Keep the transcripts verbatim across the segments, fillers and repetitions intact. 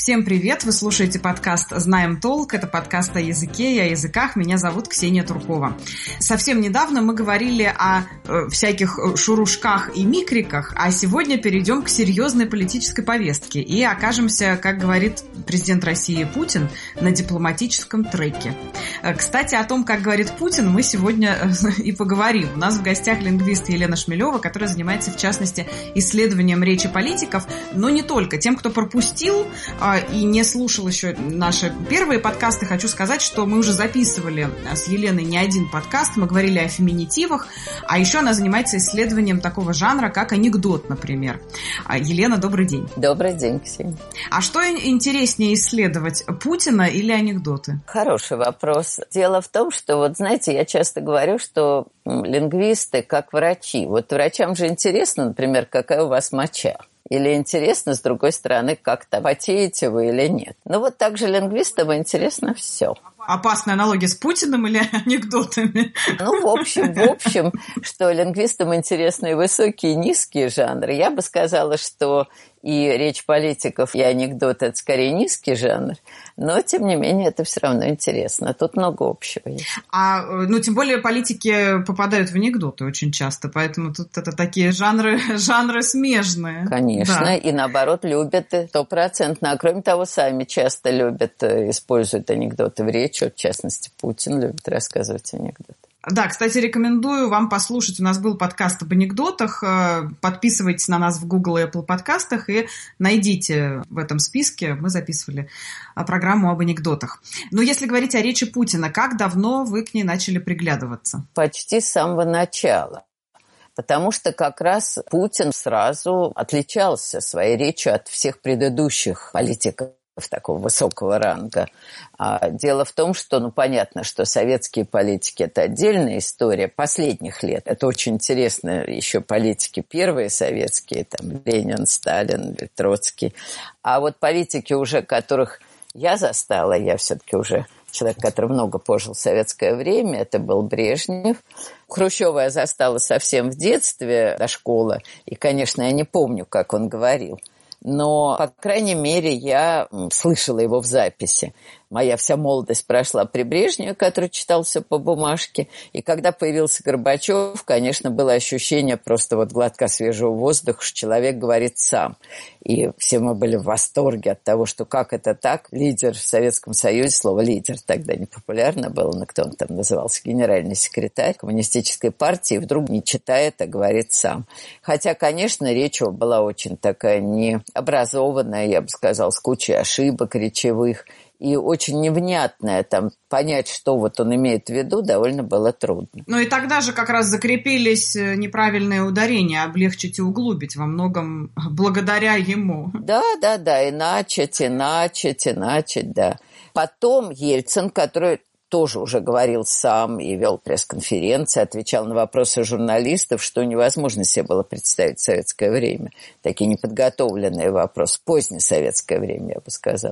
Всем привет! Вы слушаете подкаст «Знаем толк». Это подкаст о языке и о языках. Меня зовут Ксения Туркова. Совсем недавно мы говорили о э, всяких шурушках и микриках, а сегодня перейдем к серьезной политической повестке и окажемся, как говорит президент России Путин, на дипломатическом треке. Э, кстати, о том, как говорит Путин, мы сегодня э, и поговорим. У нас в гостях лингвист Елена Шмелева, которая занимается, в частности, исследованием речи политиков, но не только. Тем, кто пропустил и не слушал еще наши первые подкасты, хочу сказать, что мы уже записывали с Еленой не один подкаст, мы говорили о феминитивах, а еще она занимается исследованием такого жанра, как анекдот, например. Елена, добрый день. Добрый день, Ксения. А что интереснее исследовать, Путина или анекдоты? Хороший вопрос. Дело в том, что, вот знаете, я часто говорю, что лингвисты как врачи. Вот врачам же интересно, например, какая у вас моча. Или интересно, с другой стороны, как-то потеете вы или нет. Ну вот так же лингвистам интересно все. Опасная аналогия с Путиным или анекдотами? Ну, в общем, в общем, что лингвистам интересны и высокие, и низкие жанры. Я бы сказала, что и речь политиков, и анекдоты – это скорее низкий жанр, но, тем не менее, это все равно интересно. Тут много общего есть. А, ну, тем более, политики попадают в анекдоты очень часто, поэтому тут это такие жанры, жанры смежные. Конечно, да. И наоборот, любят стопроцентно. А кроме того, сами часто любят, используют анекдоты в речи. В частности, Путин любит рассказывать анекдоты. Да, кстати, рекомендую вам послушать. У нас был подкаст об анекдотах. Подписывайтесь на нас в Google и Apple подкастах и найдите в этом списке. Мы записывали программу об анекдотах. Но если говорить о речи Путина, как давно вы к ней начали приглядываться? Почти с самого начала. Потому что как раз Путин сразу отличался своей речью от всех предыдущих политиков такого высокого ранга. А дело в том, что, ну, понятно, что советские политики – это отдельная история последних лет. Это очень интересно, еще политики первые советские, там, Ленин, Сталин, Троцкий. А вот политики уже, которых я застала, я все-таки уже человек, который много пожил в советское время, это был Брежнев. Хрущева я застала совсем в детстве, до школы, и, конечно, я не помню, как он говорил. Но, по крайней мере, я слышала его в записи. Моя вся молодость прошла при Брежневе, который читал все по бумажке. И когда появился Горбачев, конечно, было ощущение просто вот глотка свежего воздуха, что человек говорит сам. И все мы были в восторге от того, что как это так? Лидер в Советском Союзе, слово «лидер» тогда не популярно было, но кто он там назывался, генеральный секретарь коммунистической партии, вдруг не читает, а говорит сам. Хотя, конечно, речь его была очень такая необразованная, я бы сказала, с кучей ошибок речевых. И очень невнятное, там, понять, что вот он имеет в виду, довольно было трудно. Ну и тогда же как раз закрепились неправильные ударения, облегчить и углубить во многом благодаря ему. Да, да, да, и начать, и начать, и начать, да. Потом Ельцин, который тоже уже говорил сам и вел пресс-конференции, отвечал на вопросы журналистов, что невозможно себе было представить в советское время. Такие неподготовленные вопросы, позднее советское время, я бы сказала.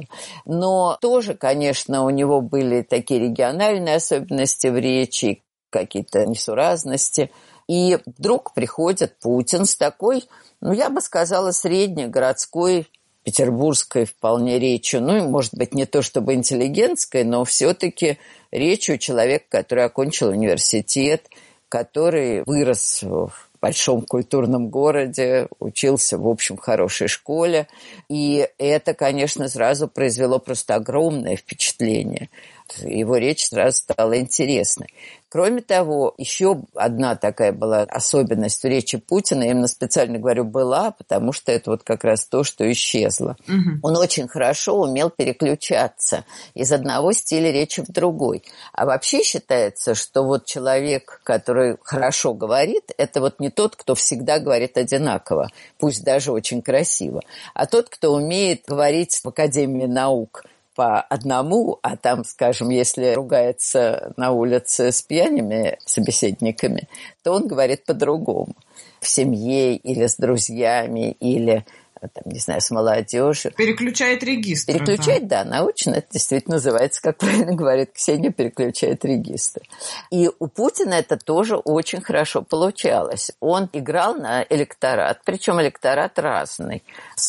Но тоже, конечно, у него были такие региональные особенности в речи, какие-то несуразности. И вдруг приходит Путин с такой, ну, я бы сказала, среднегородской, петербургской вполне речью, ну, и, может быть, не то чтобы интеллигентской, но все-таки речью человека, который окончил университет, который вырос в большом культурном городе, учился, в общем, в хорошей школе. И это, конечно, сразу произвело просто огромное впечатление. Его речь сразу стала интересной. Кроме того, еще одна такая была особенность в речи Путина, я именно специально говорю «была», потому что это вот как раз то, что исчезло. Угу. Он очень хорошо умел переключаться из одного стиля речи в другой. А вообще считается, что вот человек, который хорошо говорит, это вот не тот, кто всегда говорит одинаково, пусть даже очень красиво, а тот, кто умеет говорить в Академии наук по одному, а там, скажем, если ругается на улице с пьяными собеседниками, то он говорит по-другому. В семье или с друзьями, или там, не знаю, с молодежью. Переключает регистр. Переключает, да. да, научно это действительно называется, как правильно говорит Ксения, переключает регистр. И у Путина это тоже очень хорошо получалось. Он играл на электорат, причем электорат разный.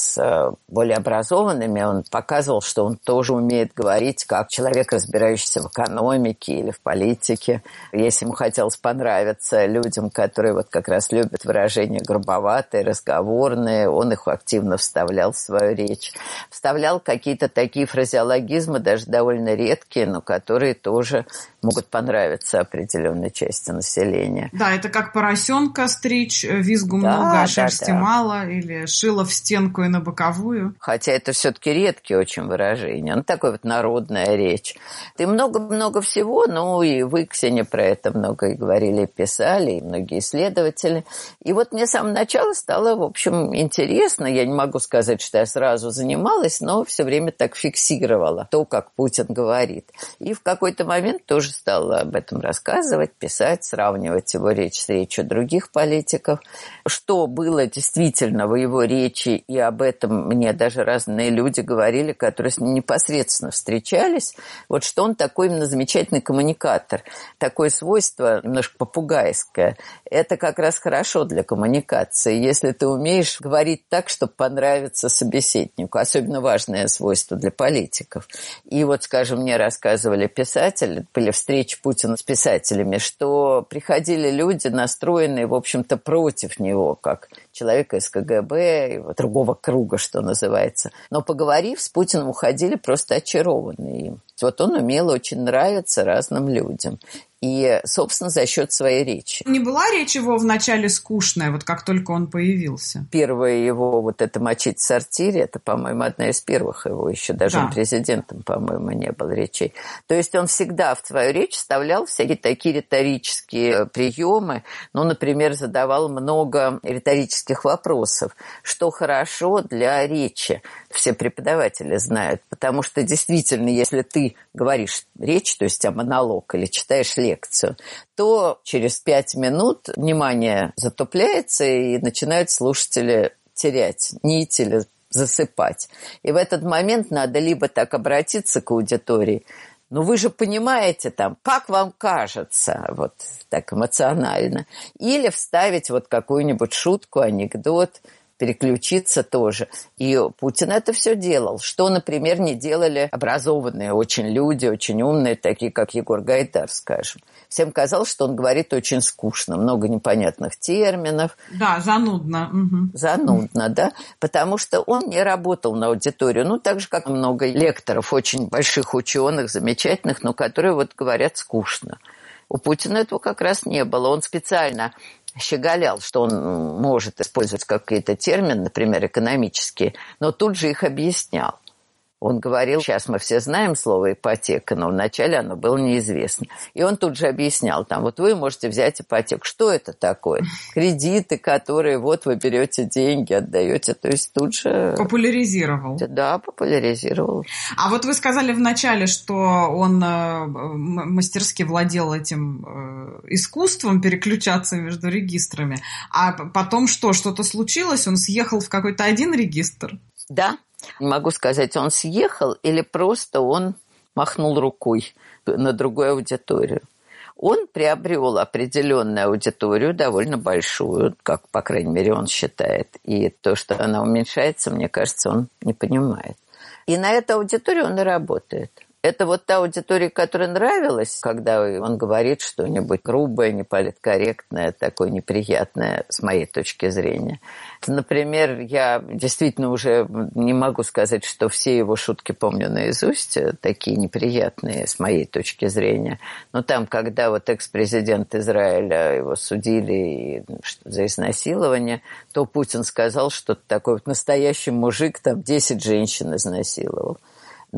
С более образованными он показывал, что он тоже умеет говорить как человек, разбирающийся в экономике или в политике. Если ему хотелось понравиться людям, которые вот как раз любят выражения грубоватые, разговорные, он их активно вставлял в свою речь. Вставлял какие-то такие фразеологизмы, даже довольно редкие, но которые тоже могут понравиться определенной части населения. Да, это как поросенка стричь, визгу да, много, а шерсти да, да. мало, или шило в стенку и на боковую. Хотя это все-таки редкие очень выражения. Ну, такой вот народная речь. И много-много всего, ну, и вы, Ксения, про это много и говорили, и писали, и многие исследователи. И вот мне с самого начала стало, в общем, интересно. Я не могу сказать, что я сразу занималась, но все время так фиксировала то, как Путин говорит. И в какой-то момент тоже стала об этом рассказывать, писать, сравнивать его речь с речью других политиков. Что было действительно в его речи, и об этом мне даже разные люди говорили, которые с ним непосредственно встречались, вот что он такой именно замечательный коммуникатор. Такое свойство немножко попугайское. Это как раз хорошо для коммуникации. Если ты умеешь говорить так, чтобы понравиться собеседнику. Особенно важное свойство для политиков. И вот, скажем, мне рассказывали писатели, были встречи Путина с писателями, что приходили люди, настроенные, в общем-то, против него, как человека из ка гэ бэ, его другого круга, что называется. Но, поговорив с Путиным, уходили просто очарованные им. Вот он умел очень нравиться разным людям. И, собственно, за счет своей речи. Не была речь его вначале скучная, вот как только он появился? Первое его, вот это «мочить в сортире», это, по-моему, одна из первых его, еще даже да. он президентом, по-моему, не было речей. То есть он всегда в свою речь вставлял всякие такие риторические приемы. Ну, например, задавал много риторических вопросов, что хорошо для речи. Все преподаватели знают, потому что действительно, если ты говоришь речь, то есть а монолог или читаешь лекцию, то через пять минут внимание затупляется и начинают слушатели терять нить или засыпать. И в этот момент надо либо так обратиться к аудитории, ну вы же понимаете там, как вам кажется, вот так эмоционально, или вставить вот какую-нибудь шутку, анекдот, переключиться тоже. И Путин это все делал. Что, например, не делали образованные очень люди, очень умные, такие как Егор Гайдар, скажем. Всем казалось, что он говорит очень скучно, много непонятных терминов. Да, занудно. Угу. Занудно, да, потому что он не работал на аудиторию. Ну, так же, как много лекторов, очень больших ученых, замечательных, но которые вот говорят скучно. У Путина этого как раз не было. Он специально щеголял, что он может использовать какие-то термины, например, экономические, но тут же их объяснял. Он говорил, сейчас мы все знаем слово ипотека, но вначале оно было неизвестно. И он тут же объяснял, там, вот вы можете взять ипотеку. Что это такое? Кредиты, которые вот вы берете деньги, отдаете. То есть тут же... Популяризировал. Да, популяризировал. А вот вы сказали вначале, что он мастерски владел этим искусством переключаться между регистрами. А потом что? Что-то случилось? Он съехал в какой-то один регистр? Да. Не могу сказать, он съехал или просто он махнул рукой на другую аудиторию. Он приобрел определенную аудиторию, довольно большую, как, по крайней мере, он считает. И то, что она уменьшается, мне кажется, он не понимает. И на эту аудиторию он и работает. Это вот та аудитория, которая нравилась, когда он говорит что-нибудь грубое, неполиткорректное, такое неприятное, с моей точки зрения. Например, я действительно уже не могу сказать, что все его шутки помню наизусть, такие неприятные, с моей точки зрения. Но там, когда вот экс-президент Израиля, его судили за изнасилование, то Путин сказал, что такой вот настоящий мужик там десять женщин изнасиловал. Ну,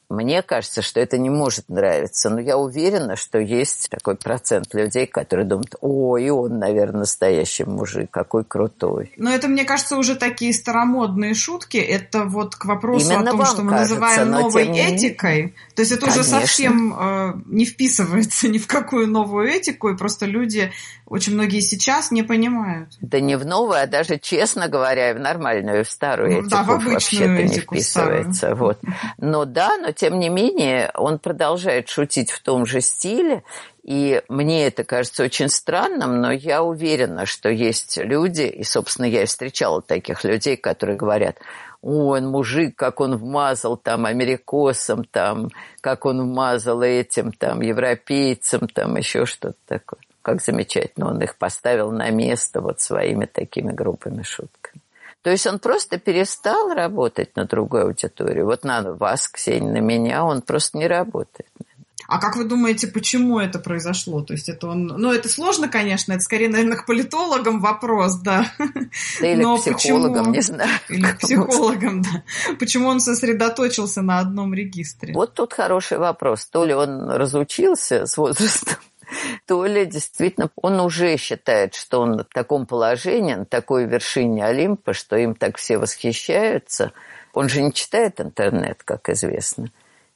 Мне кажется, что это не может нравиться, но я уверена, что есть такой процент людей, которые думают: о, и он, наверное, настоящий мужик, какой крутой. Но это, мне кажется, уже такие старомодные шутки. Это вот к вопросу Именно о том, что мы кажется, называем новой не... этикой. То есть это Конечно. Уже совсем э, не вписывается ни в какую новую этику, и просто люди, очень многие сейчас не понимают. Да не в новую, а даже, честно говоря, в нормальную, в старую этику да, в вообще-то не этику вписывается. Вот. Но да, но тем не менее он продолжает шутить в том же стиле, и мне это кажется очень странным, но я уверена, что есть люди, и, собственно, я и встречала таких людей, которые говорят: ой, он мужик, как он вмазал там америкосам, там, как он вмазал этим, там, европейцам, там, еще что-то такое. Как замечательно он их поставил на место вот своими такими грубыми шутками. То есть он просто перестал работать на другую аудиторию. Вот на вас, Ксения, на меня он просто не работает. А как вы думаете, почему это произошло? То есть это он... Ну, это сложно, конечно, это скорее, наверное, к политологам вопрос, да. Да или Но к психологам, почему... не знаю. Или к психологам, да. Почему он сосредоточился на одном регистре? Вот тут хороший вопрос. То ли он разучился с возрастом, то ли действительно он уже считает, что он в таком положении, на такой вершине Олимпа, что им так все восхищаются. Он же не читает интернет, как известно.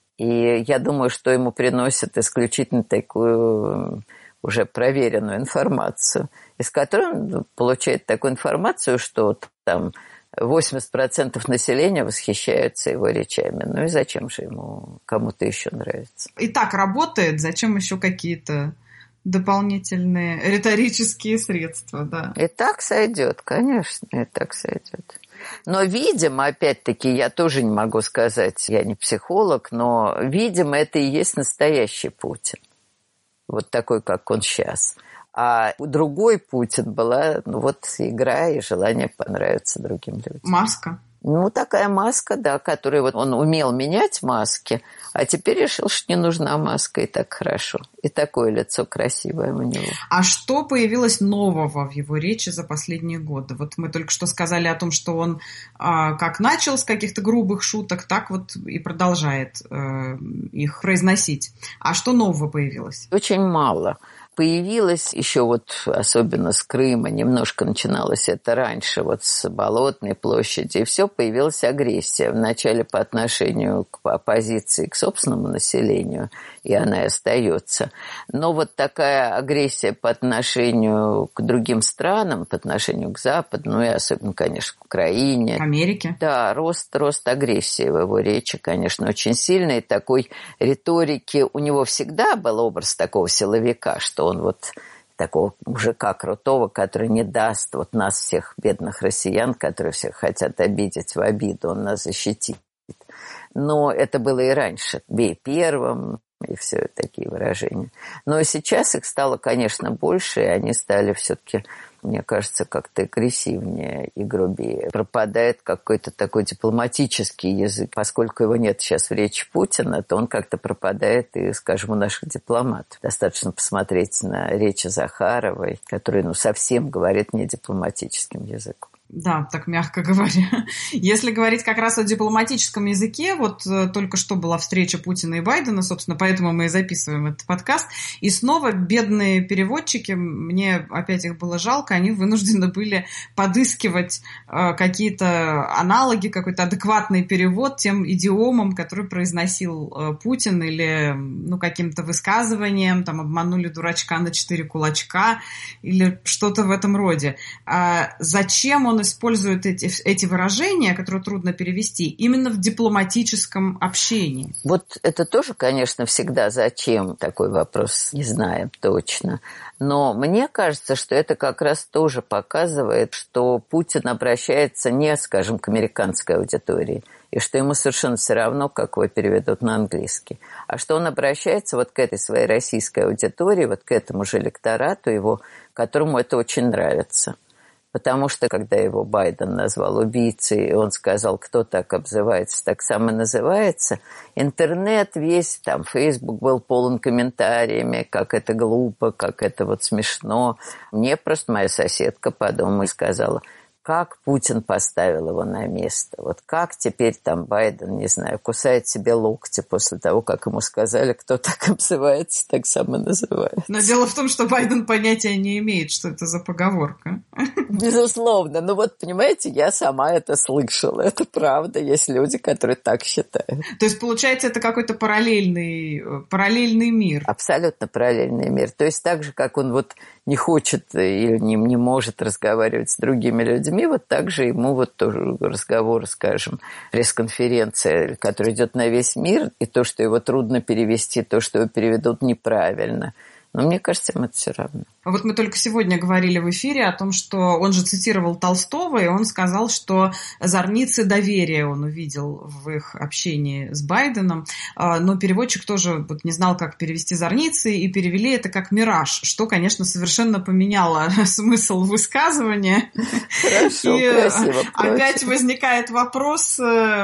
И я думаю, что ему приносят исключительно такую уже проверенную информацию, из которой он получает такую информацию, что там восемьдесят процентов населения восхищаются его речами. Ну и зачем же ему кому-то еще нравится? И так работает, зачем еще какие-то дополнительные риторические средства, да? И так сойдет, конечно, и так сойдет. Но, видимо, опять-таки, я тоже не могу сказать, я не психолог, но, видимо, это и есть настоящий Путин. Вот такой, как он сейчас. А другой Путин была, ну, вот игра и желание понравиться другим людям. Маска. Ну, такая маска, да, которую вот он умел менять маски, а теперь решил, что не нужна маска, и так хорошо. И такое лицо красивое у него. А что появилось нового в его речи за последние годы? Вот мы только что сказали о том, что он а, как начал с каких-то грубых шуток, так вот и продолжает а, их произносить. А что нового появилось? Очень мало. Появилось еще вот, особенно с Крыма, немножко начиналось это раньше, вот с Болотной площади, и все, появилась агрессия. Вначале по отношению к оппозиции, к собственному населению, и она и остается. Но вот такая агрессия по отношению к другим странам, по отношению к Западу, ну и особенно, конечно, к Украине. Америке. Да, рост, рост агрессии в его речи, конечно, очень сильный. Такой риторики у него всегда был образ такого силовика, что он вот такого мужика крутого, который не даст вот нас всех, бедных россиян, которые всех хотят обидеть в обиду, он нас защитит. Но это было и раньше. «Бей первым», и все такие выражения. Но сейчас их стало, конечно, больше, и они стали все-таки, мне кажется, как-то агрессивнее и грубее. Пропадает какой-то такой дипломатический язык. Поскольку его нет сейчас в речи Путина, то он как-то пропадает и, скажем, у наших дипломатов. Достаточно посмотреть на речи Захаровой, которая, ну, совсем говорит не дипломатическим языком. Да, так мягко говоря. Если говорить как раз о дипломатическом языке, вот только что была встреча Путина и Байдена, собственно, поэтому мы и записываем этот подкаст. И снова бедные переводчики, мне опять их было жалко, они вынуждены были подыскивать э, какие-то аналоги, какой-то адекватный перевод тем идиомам, которые произносил э, Путин, или ну, каким-то высказыванием, там, обманули дурачка на четыре кулачка, или что-то в этом роде. А зачем он использует эти, эти выражения, которые трудно перевести, именно в дипломатическом общении? Вот это тоже, конечно, всегда зачем, такой вопрос не знаем точно. Но мне кажется, что это как раз тоже показывает, что Путин обращается не, скажем, к американской аудитории, и что ему совершенно все равно, как его переведут на английский, а что он обращается вот к этой своей российской аудитории, вот к этому же электорату его, которому это очень нравится. Потому что, когда его Байден назвал убийцей, и он сказал, кто так обзывается, так сам и называется, интернет весь, там, Фейсбук был полон комментариями, как это глупо, как это вот смешно. Мне просто моя соседка по дому сказала, как Путин поставил его на место. Вот как теперь там Байден, не знаю, кусает себе локти после того, как ему сказали, кто так обзывается, так сам и называется. Но дело в том, что Байден понятия не имеет, что это за поговорка. Безусловно. Ну вот, понимаете, я сама это слышала. Это правда. Есть люди, которые так считают. То есть, получается, это какой-то параллельный, параллельный мир. Абсолютно параллельный мир. То есть так же, как он вот не хочет или не, не может разговаривать с другими людьми, вот так же ему вот тоже разговор, скажем, пресс-конференция, которая идет на весь мир, и то, что его трудно перевести, то, что его переведут неправильно. Но мне кажется, им это все равно. Вот мы только сегодня говорили в эфире о том, что он же цитировал Толстого, и он сказал, что зорницы доверия он увидел в их общении с Байденом. Но переводчик тоже вот не знал, как перевести зорницы, и перевели это как «мираж», что, конечно, совершенно поменяло смысл высказывания. Хорошо, и красиво. Опять возникает вопрос,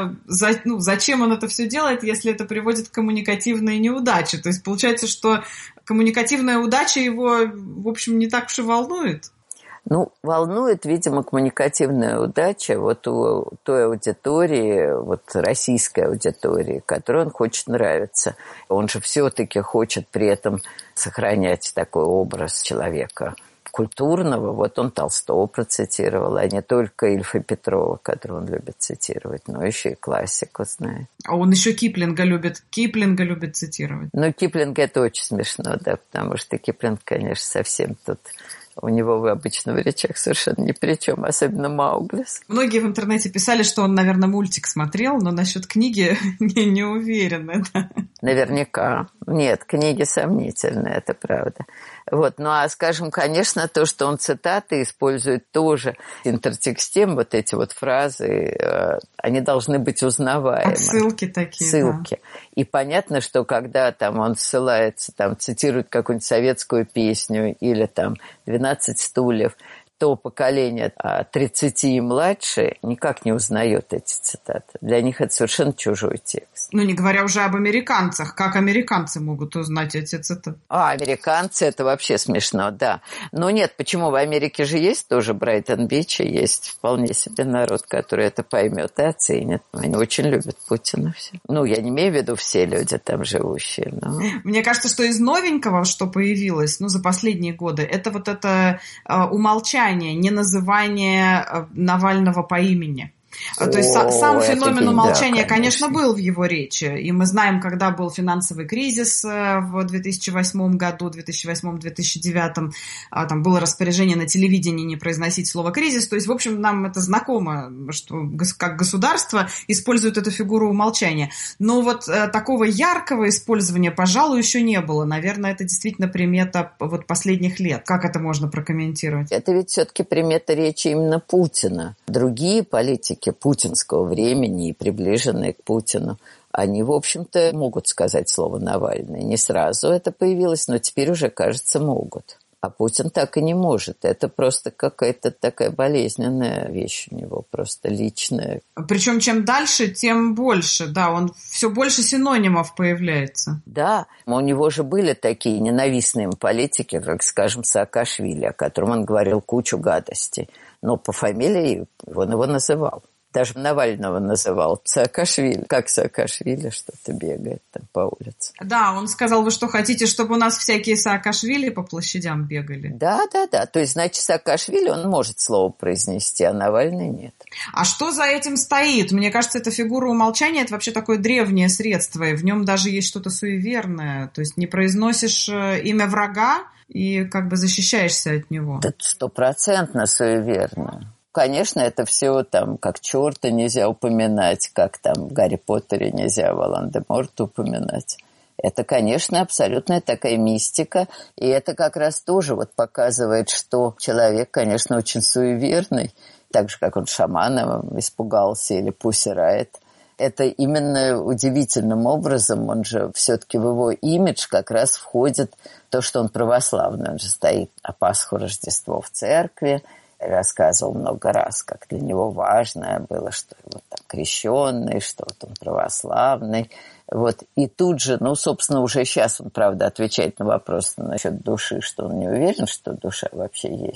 ну, зачем он это все делает, если это приводит к коммуникативной неудаче. То есть получается, что коммуникативная удача его, в общем, не так уж и волнует. Ну, волнует, видимо, коммуникативная удача вот у той аудитории, вот российской аудитории, которой он хочет нравиться. Он же все-таки хочет при этом сохранять такой образ человека культурного. Вот он Толстого процитировал, а не только Ильфа Петрова, которого он любит цитировать, но еще и классику знает. А он еще Киплинга любит, Киплинга любит цитировать. Ну, Киплинг это очень смешно, да, потому что Киплинг, конечно, совсем тут... У него в обычных речах совершенно ни при чем, особенно Мауглис. Многие в интернете писали, что он, наверное, мультик смотрел, но насчет книги не, не уверены. Да? Наверняка. Нет, книги сомнительные, это правда. Вот. Ну, а, скажем, конечно, то, что он цитаты использует тоже в интертексте, вот эти вот фразы, они должны быть узнаваемы. Отсылки такие, Ссылки. Да. И понятно, что когда там он ссылается, там цитирует какую-нибудь советскую песню или там «двенадцать стульев», то поколение от тридцати и младше никак не узнает эти цитаты. Для них это совершенно чужой текст. Ну, не говоря уже об американцах. Как американцы могут узнать эти цитаты? А, американцы, это вообще смешно, да. Но нет, почему? В Америке же есть тоже Брайтон-Бич, и есть вполне себе народ, который это поймет и оценит. Они очень любят Путина все. Ну, я не имею в виду все люди там живущие, но... Мне кажется, что из новенького, что появилось, ну, за последние годы, это вот это э, умолчание, не называние Навального по имени. То есть О, сам феномен умолчания, да, конечно, был в его речи. И мы знаем, когда был финансовый кризис в две тысячи восьмом году, две тысячи восьмом - две тысячи девятом, там было распоряжение на телевидении не произносить слово «кризис». То есть, в общем, нам это знакомо, что как государство использует эту фигуру умолчания. Но вот такого яркого использования, пожалуй, еще не было. Наверное, это действительно примета вот последних лет. Как это можно прокомментировать? Это ведь все-таки примета речи именно Путина. Другие политики путинского времени и приближенные к Путину, они, в общем-то, могут сказать слово «Навальный». Не сразу это появилось, но теперь уже, кажется, могут. А Путин так и не может. Это просто какая-то такая болезненная вещь у него, просто личная. Причем чем дальше, тем больше. Да, он все больше синонимов появляется. Да, у него же были такие ненавистные политики, как, скажем, Саакашвили, о котором он говорил кучу гадостей. Но по фамилии он его называл. Даже Навального называл Саакашвили. Как Саакашвили что-то бегает там по улице. Да, он сказал, вы что, хотите, чтобы у нас всякие Саакашвили по площадям бегали? Да, да, да. То есть, значит, Саакашвили, он может слово произнести, а Навальный нет. А что за этим стоит? Мне кажется, эта фигура умолчания – это вообще такое древнее средство, и в нем даже есть что-то суеверное. То есть не произносишь имя врага и как бы защищаешься от него. Это стопроцентно суеверно. Конечно, это все там, как черта нельзя упоминать, как там в Гарри Поттере нельзя Волан-де-Морта упоминать. Это, конечно, абсолютная такая мистика, и это как раз тоже вот показывает, что человек, конечно, очень суеверный, так же, как он шаманом испугался или Пусси Райт. Это именно удивительным образом, он же все-таки в его имидж как раз входит то, что он православный, он же стоит на Пасху, Рождество в церкви, рассказывал много раз, как для него важно было, что вот там крещенный, что вот он православный. Вот. И тут же, ну, собственно, уже сейчас он, правда, отвечает на вопрос насчет души, что он не уверен, что душа вообще есть.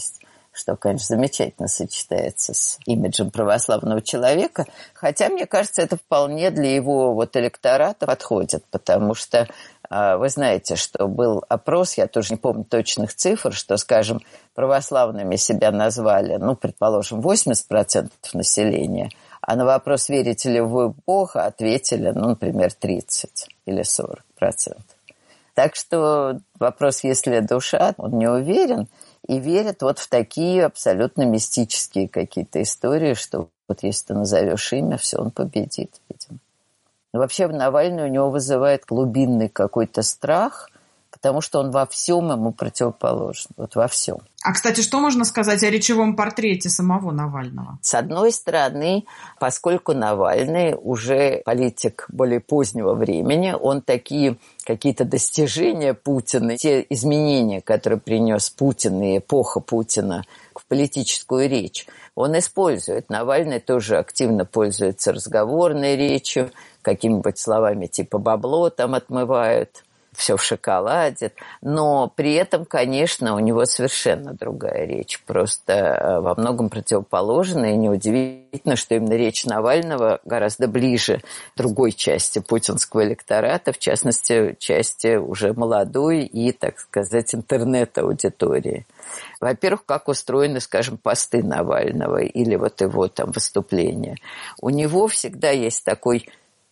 что, конечно, замечательно сочетается с имиджем православного человека. Хотя, мне кажется, это вполне для его вот электората подходит, потому что вы знаете, что был опрос, я тоже не помню точных цифр, что, скажем, православными себя назвали, ну, предположим, восемьдесят процентов населения, а на вопрос, верите ли вы в Бога, ответили, ну, например, тридцать или сорок процентов. Так что вопрос, если душа, он не уверен и верит вот в такие абсолютно мистические какие-то истории, что вот если ты назовешь имя, все, он победит, видимо. Но вообще Навальный у него вызывает глубинный какой-то страх, потому что он во всем ему противоположен, вот во всем. А, кстати, что можно сказать о речевом портрете самого Навального? С одной стороны, поскольку Навальный уже политик более позднего времени, он такие какие-то достижения Путина, те изменения, которые принес Путин и эпоха Путина в политическую речь, он использует. Навальный тоже активно пользуется разговорной речью, какими-нибудь словами типа «бабло» там отмывают, все в шоколаде. Но при этом, конечно, у него совершенно другая речь. Просто во многом противоположная. И неудивительно, что именно речь Навального гораздо ближе другой части путинского электората, в частности, части уже молодой и, так сказать, интернет-аудитории. Во-первых, как устроены, скажем, посты Навального или вот его там выступления. У него всегда есть такой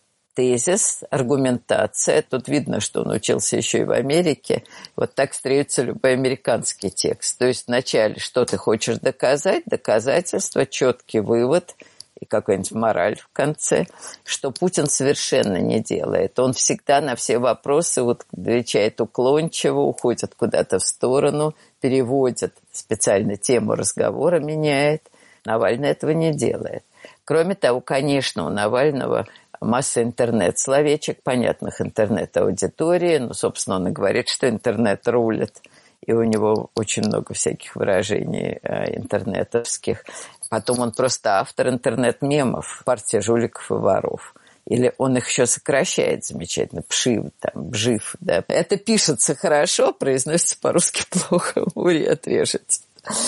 тезис, аргументация. Тут видно, что он учился еще и в Америке. Вот так строится любой американский текст. То есть вначале, что ты хочешь доказать, доказательство, четкий вывод и какая-нибудь мораль в конце, что Путин совершенно не делает. Он всегда на все вопросы вот отвечает уклончиво, уходит куда-то в сторону, переводит специально тему разговора, меняет. Навальный этого не делает. Кроме того, конечно, у Навального масса интернет-словечек, понятных интернет-аудитории. Ну, собственно, он и говорит, что интернет рулит. И у него очень много всяких выражений э, интернетовских. Потом он просто автор интернет-мемов, партия жуликов и воров. Или он их еще сокращает замечательно. Пшив, там, бжив, да. Это пишется хорошо, произносится по-русски плохо. Ури отрежется.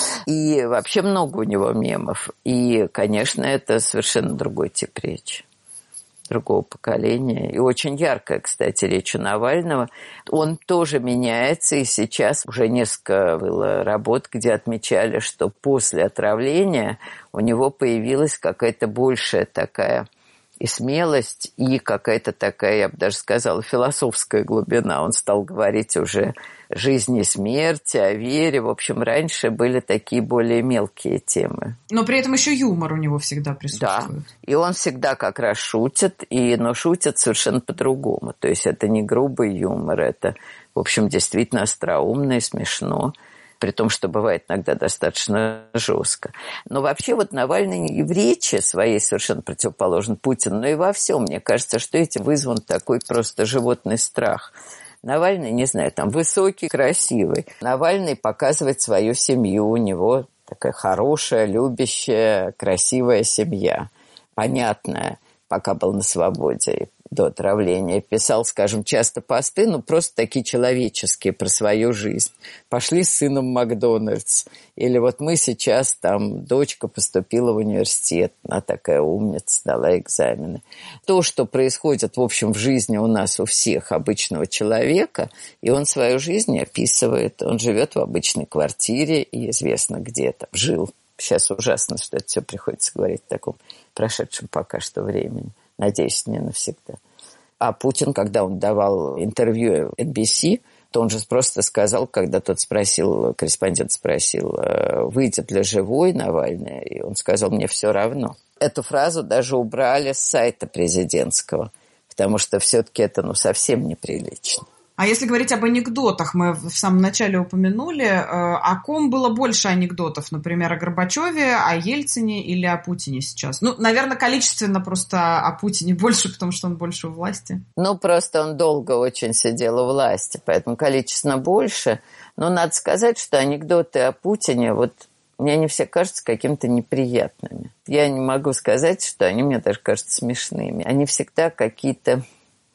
И вообще много у него мемов. И, конечно, это совершенно другой тип речи. Другого поколения. И очень яркая, кстати, речь у Навального. Он тоже меняется, и сейчас уже несколько было работ, где отмечали, что после отравления у него появилась какая-то большая такая и смелость, и какая-то такая, я бы даже сказала, философская глубина. Он стал говорить уже о жизни и смерти, о вере. В общем, раньше были такие более мелкие темы. Но при этом еще юмор у него всегда присутствует. Да, и он всегда как раз шутит, и, но шутит совершенно по-другому. То есть это не грубый юмор, это, в общем, действительно остроумно и смешно. При том, что бывает иногда достаточно жестко. Но вообще вот Навальный и в речи своей совершенно противоположен Путину, но и во всем. Мне кажется, что этим вызван такой просто животный страх. Навальный, не знаю, там высокий, красивый. Навальный показывает свою семью. У него такая хорошая, любящая, красивая семья. Понятная, пока был на свободе до отравления. Писал, скажем, часто посты, ну, просто такие человеческие про свою жизнь. Пошли с сыном в Макдональдс. Или вот мы сейчас, там, дочка поступила в университет. Она такая умница, дала экзамены. То, что происходит, в общем, в жизни у нас, у всех обычного человека, и он свою жизнь описывает. Он живет в обычной квартире, и известно, где там жил. Сейчас ужасно, что это все приходится говорить в таком прошедшем пока что времени. Надеюсь, не навсегда. А Путин, когда он давал интервью эн би си, то он же просто сказал, когда тот спросил, корреспондент спросил, выйдет ли живой Навальный, и он сказал, мне все равно. Эту фразу даже убрали с сайта президентского, потому что все-таки это ну, совсем неприлично. А если говорить об анекдотах, мы в самом начале упомянули, о ком было больше анекдотов? Например, о Горбачеве, о Ельцине или о Путине сейчас? Ну, наверное, количественно просто о Путине больше, потому что он больше у власти. Ну, просто он долго очень сидел у власти, поэтому количественно больше. Но надо сказать, что анекдоты о Путине, вот мне они все кажутся какими-то неприятными. Я не могу сказать, что они мне даже кажутся смешными. Они всегда какие-то...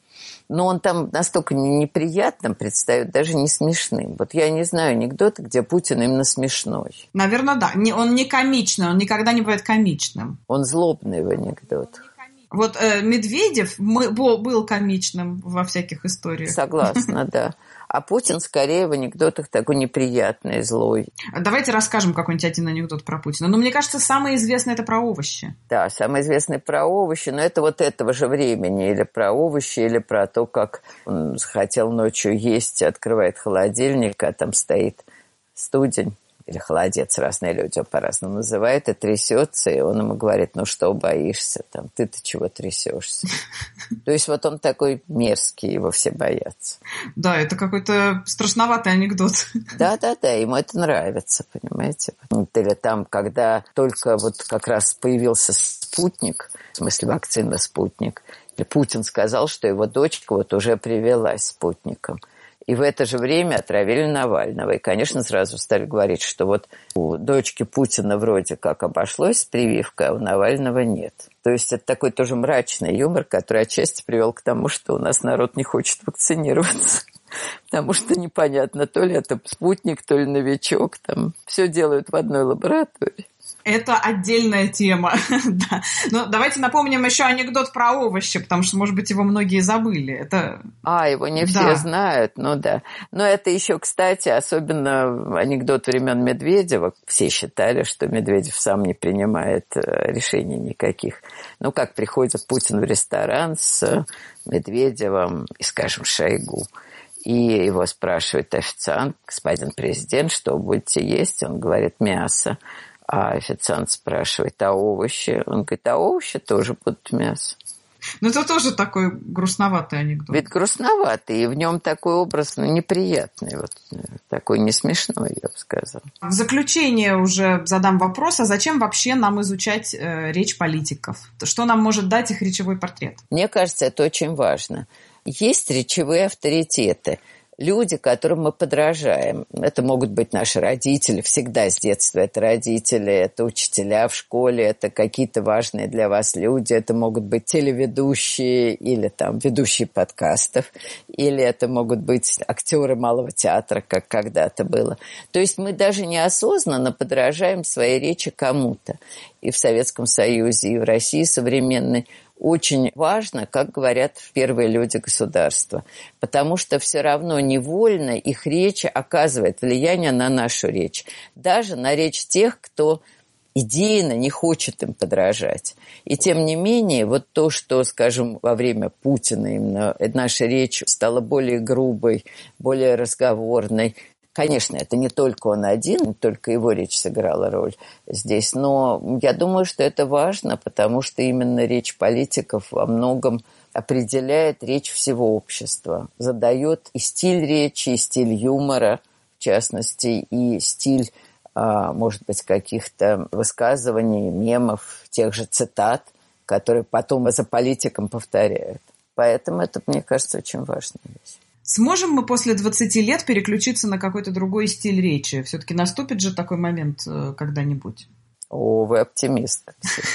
Но он там настолько неприятным предстает, даже не смешным. Вот я не знаю анекдота, где Путин именно смешной. Наверное, да. Он не комичный, он никогда не бывает комичным. Он злобный в анекдотах. Вот э, Медведев мы, был комичным во всяких историях. Согласна, да. А Путин скорее в анекдотах такой неприятный, злой. Давайте расскажем какой-нибудь один анекдот про Путина. Но мне кажется, самый известный – это про овощи. Да, самый известный про овощи, но это вот этого же времени. Или про овощи, или про то, как он захотел ночью есть, открывает холодильник, а там стоит студень. Или холодец, разные люди его по-разному называют, и трясется, и он ему говорит, ну что, боишься, там, ты-то чего трясешься? То есть вот он такой мерзкий, его все боятся. Да, это какой-то страшноватый анекдот. Да-да-да, ему это нравится, понимаете? Или там, когда только вот как раз появился спутник, в смысле вакцина «Спутник», и Путин сказал, что его дочка вот уже привелась спутником. И в это же время отравили Навального. И, конечно, сразу стали говорить, что вот у дочки Путина вроде как обошлось с прививкой, а у Навального нет. То есть это такой тоже мрачный юмор, который отчасти привел к тому, что у нас народ не хочет вакцинироваться. Потому что непонятно, то ли это спутник, то ли новичок. Там все делают в одной лаборатории. Это отдельная тема. Да. Но давайте напомним еще анекдот про овощи, потому что, может быть, его многие забыли. Это... А, его не все да. знают, ну да. Но это еще, кстати, особенно анекдот времен Медведева. Все считали, что Медведев сам не принимает решений никаких. Ну, как приходит Путин в ресторан с Медведевым и, скажем, Шойгу. И его спрашивает официант, господин президент, что вы будете есть? Он говорит, мясо. А официант спрашивает, а овощи? Он говорит, а овощи тоже будут мясо. Ну, это тоже такой грустноватый анекдот. Ведь грустноватый, и в нем такой образ, ну, неприятный, вот, такой не смешной, я бы сказала. В заключение уже задам вопрос, а зачем вообще нам изучать э, речь политиков? Что нам может дать их речевой портрет? Мне кажется, это очень важно. Есть речевые авторитеты. Люди, которым мы подражаем. Это могут быть наши родители, всегда с детства это родители, это учителя в школе, это какие-то важные для вас люди, это могут быть телеведущие или там ведущие подкастов, или это могут быть актеры малого театра, как когда-то было. То есть мы даже неосознанно подражаем своей речи кому-то. И в Советском Союзе, и в России современной. Очень важно, как говорят первые люди государства, потому что все равно невольно их речь оказывает влияние на нашу речь, даже на речь тех, кто идейно не хочет им подражать. И тем не менее, вот то, что, скажем, во время Путина именно наша речь стала более грубой, более разговорной. Конечно, это не только он один, не только его речь сыграла роль здесь, но я думаю, что это важно, потому что именно речь политиков во многом определяет речь всего общества, задает и стиль речи, и стиль юмора, в частности, и стиль, может быть, каких-то высказываний, мемов, тех же цитат, которые потом и за политиком повторяют. Поэтому это, мне кажется, очень важная вещь. Сможем мы после двадцати лет переключиться на какой-то другой стиль речи? Все-таки наступит же такой момент когда-нибудь? О, вы оптимист.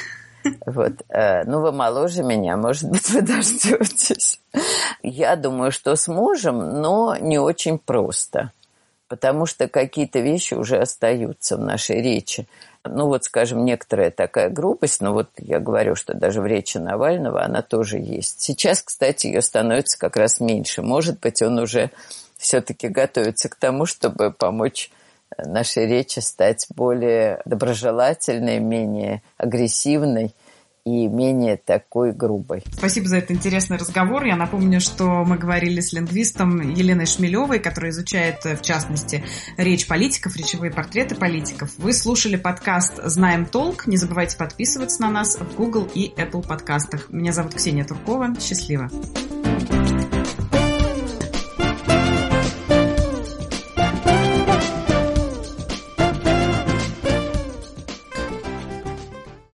Вот. Ну, вы моложе меня, может быть, вы дождетесь. Я думаю, что сможем, но не очень просто, потому что какие-то вещи уже остаются в нашей речи. Ну, вот, скажем, некоторая такая грубость, но вот я говорю, что даже в речи Навального она тоже есть. Сейчас, кстати, ее становится как раз меньше. Может быть, он уже все-таки готовится к тому, чтобы помочь нашей речи стать более доброжелательной, менее агрессивной и менее такой грубой. Спасибо за этот интересный разговор. Я напомню, что мы говорили с лингвистом Еленой Шмелевой, которая изучает, в частности, речь политиков, речевые портреты политиков. Вы слушали подкаст «Знаем толк». Не забывайте подписываться на нас в Google и Apple подкастах. Меня зовут Ксения Туркова. Счастливо.